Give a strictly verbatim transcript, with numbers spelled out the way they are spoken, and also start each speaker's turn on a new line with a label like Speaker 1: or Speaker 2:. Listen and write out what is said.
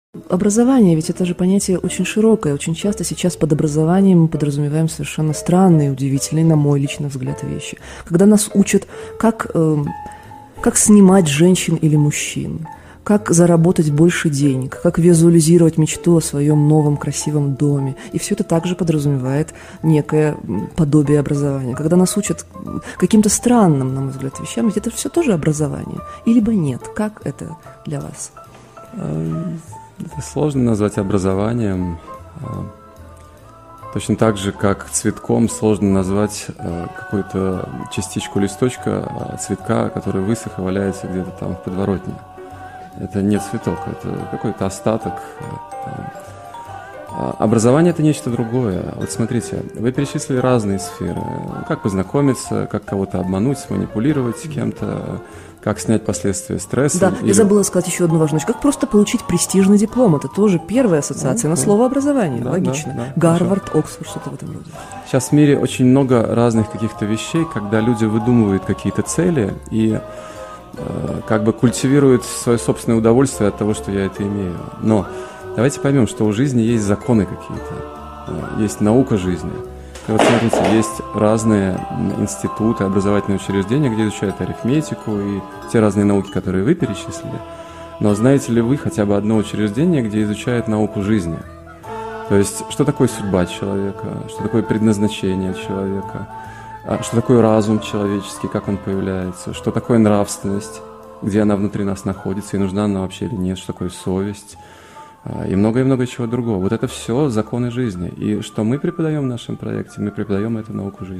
Speaker 1: Образование, ведь это же понятие очень широкое. Очень часто сейчас под образованием мы подразумеваем совершенно странные, удивительные, на мой личный взгляд, вещи. Когда нас учат, как, э, как снимать женщин или мужчин, как заработать больше денег, как визуализировать мечту о своем новом красивом доме. И все это также подразумевает некое подобие образования. Когда нас учат каким-то странным, на мой взгляд, вещам, ведь это все тоже образование. И либо нет. Как это для вас?
Speaker 2: Это сложно назвать образованием. Точно так же, как цветком сложно назвать какую-то частичку листочка цветка, который высох и валяется где-то там в подворотне. Это не цветок, это какой-то остаток. Образование – это нечто другое. Вот смотрите, вы перечислили разные сферы. Как познакомиться, как кого-то обмануть, сманипулировать кем-то, как снять последствия стресса.
Speaker 1: Да,
Speaker 2: или...
Speaker 1: я забыла сказать еще одну важную вещь. Как просто получить престижный диплом. Это тоже первая ассоциация
Speaker 2: ну,
Speaker 1: на
Speaker 2: да.
Speaker 1: слово образование.
Speaker 2: Да,
Speaker 1: логично.
Speaker 2: да, да,
Speaker 1: Гарвард, Оксфорд, что-то в этом роде.
Speaker 2: Сейчас в мире очень много разных каких-то вещей, когда люди выдумывают какие-то цели и э, как бы культивируют свое собственное удовольствие от того, что я это имею. Но давайте поймем, что у жизни есть законы какие-то, э, есть наука жизни. И вот смотрите, есть разные институты, образовательные учреждения, где изучают арифметику и те разные науки, которые вы перечислили. Но знаете ли вы хотя бы одно учреждение, где изучают науку жизни? То есть, что такое судьба человека, что такое предназначение человека, что такое разум человеческий, как он появляется, что такое нравственность, где она внутри нас находится, и нужна она вообще или нет, что такое совесть, и много-и-много чего другого. Вот это все законы жизни. И что мы преподаем в нашем проекте? Мы преподаем эту науку жизни.